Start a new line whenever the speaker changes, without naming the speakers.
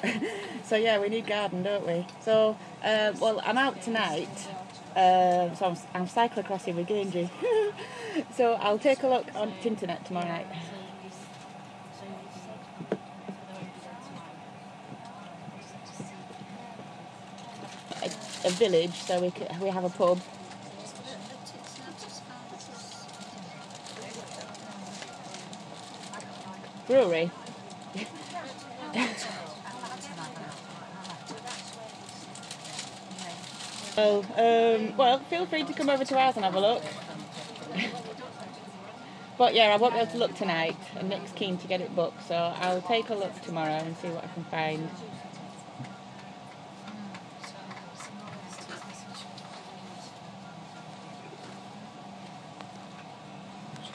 So yeah, we need garden, don't we? So well, I'm out tonight. So I'm cyclocrossing with Genji. So I'll take a look on the internet tomorrow night. A village, so we have a pub. Brewery. Well, feel free to come over to ours and have a look. But yeah, I won't be able to look tonight, and Nick's keen to get it booked, so I'll take a look tomorrow and see what I can find.